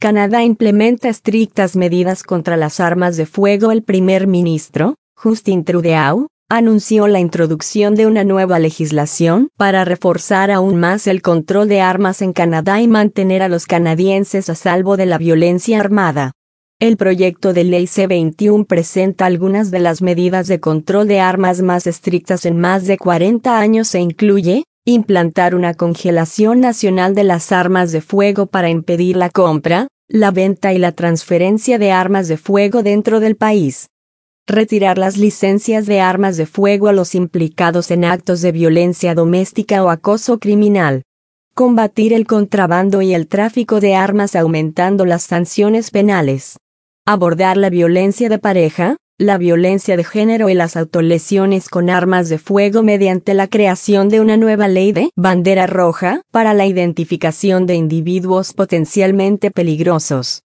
Canadá implementa estrictas medidas contra las armas de fuego. El primer ministro, Justin Trudeau, anunció la introducción de una nueva legislación para reforzar aún más el control de armas en Canadá y mantener a los canadienses a salvo de la violencia armada. El proyecto de ley C-21 presenta algunas de las medidas de control de armas más estrictas en más de 40 años e incluye implantar una congelación nacional de las armas de fuego para impedir la compra, la venta y la transferencia de armas de fuego dentro del país. Retirar las licencias de armas de fuego a los implicados en actos de violencia doméstica o acoso criminal. Combatir el contrabando y el tráfico de armas aumentando las sanciones penales. Abordar la violencia de pareja, la violencia de género y las autolesiones con armas de fuego mediante la creación de una nueva ley de bandera roja para la identificación de individuos potencialmente peligrosos.